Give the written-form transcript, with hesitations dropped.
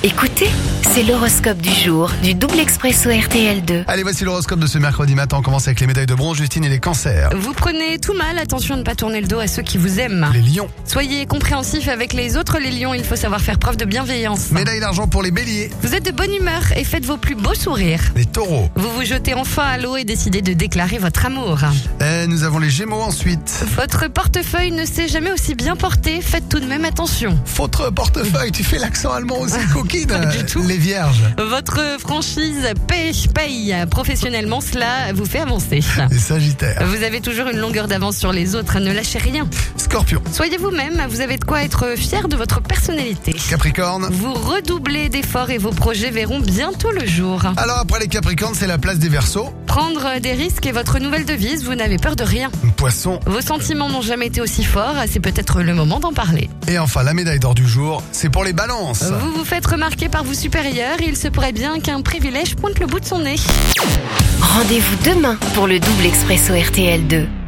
Écoutez, c'est l'horoscope du jour du Double Expresso RTL2. Allez, voici l'horoscope de ce mercredi matin. On commence avec les médailles de bronze, Justine, et les cancers. Vous prenez tout mal, attention à ne pas tourner le dos à ceux qui vous aiment. Les lions. Soyez compréhensifs avec les autres, les lions, il faut savoir faire preuve de bienveillance. Médaille d'argent pour les béliers. Vous êtes de bonne humeur et faites vos plus beaux sourires. Les taureaux. Vous vous jetez enfin à l'eau et décidez de déclarer votre amour. Nous avons les gémeaux ensuite. Votre portefeuille ne s'est jamais aussi bien porté, faites tout de même attention. Votre portefeuille, tu fais l'accent allemand aussi coquine. Pas du tout. Les vierges. Votre franchise paye. Professionnellement, cela vous fait avancer. Les sagittaires. Vous avez toujours une longueur d'avance sur les autres, ne lâchez rien. Scorpion. Soyez vous-même, vous avez de quoi être fier de votre personnalité. Capricorne. Vous redoublez d'efforts et vos projets verront bientôt le jour. Alors après les capricornes, c'est la place des verseaux. Prendre des risques est votre nouvelle devise, vous n'avez peur de rien. Poisson. Vos sentiments n'ont jamais été aussi forts, c'est peut-être le moment d'en parler. Et enfin, la médaille d'or du jour, c'est pour les balances. Vous vous faites remarquer par vos supérieurs, il se pourrait bien qu'un privilège pointe le bout de son nez. Rendez-vous demain pour le Double Expresso RTL2.